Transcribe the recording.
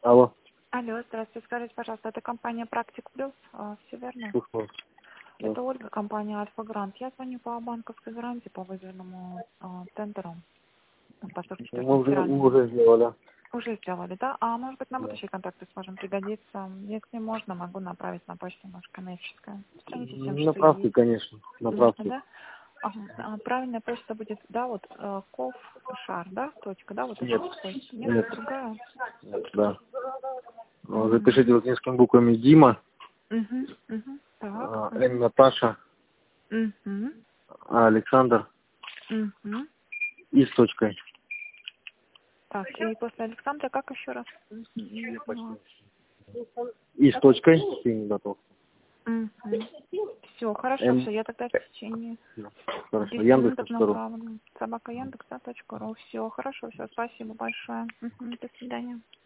Алло. Алло, здравствуйте. Скажите, пожалуйста, это компания «Практик Плюс», все верно? Слушаю. Да. Это Ольга, компания «Альфа Грант». Я звоню по банковской гарантии по выигранному тендеру по 44 Мы уже сделали. Уже сделали, да? А может быть, на Да. будущие контакты сможем пригодиться? Если можно, могу направить на почту нашу коммерческую. Страница 7 что Направьте, есть. конечно. Направьте. Да? Ага. Правильная почта будет, да, вот ковшар, да, точка, да, вот Нет. это такой. Нет, Нет. другая. Да. Запишите вот несколькими буквами Дима, Так. Н Наташа, Угу. А Александр Угу. и с точкой. Так, и после Александра как еще раз? Не поняла. И с точкой. Ты не готов. Все, хорошо, М. все, я тогда в течение Хорошо. 10 минут Яндекс.ру. направлю. Собака Яндекс.ру. Все, хорошо, все, спасибо большое. До свидания.